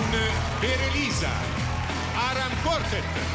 per Elisa, Aram Quartet.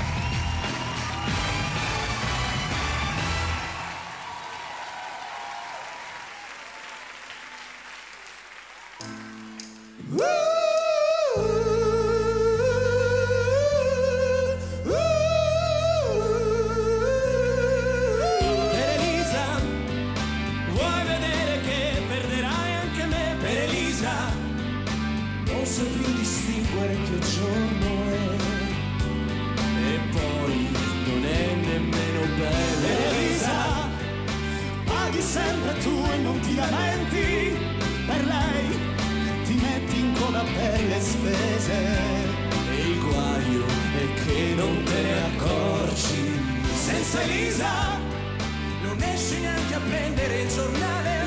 Non so più distinguere che giorno è, e poi non è nemmeno bello. Elisa, paghi sempre tu e non ti lamenti, per lei ti metti in coda per le spese, e il guaio è che non te ne accorgi. Senza Elisa non esci neanche a prendere il giornale.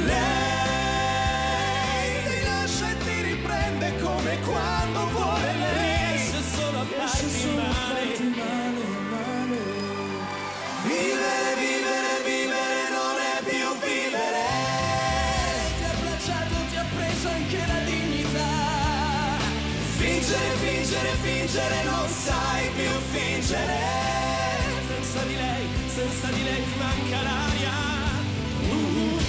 Lei ti lascia e ti riprende come quando vuole lei. Riesce solo a farti male, male. Vivere, vivere, vivere non è più vivere. Ti ha abbracciato, ti ha preso anche la dignità. Fingere, fingere, fingere, non sai più fingere. Senza di lei ti manca l'aria.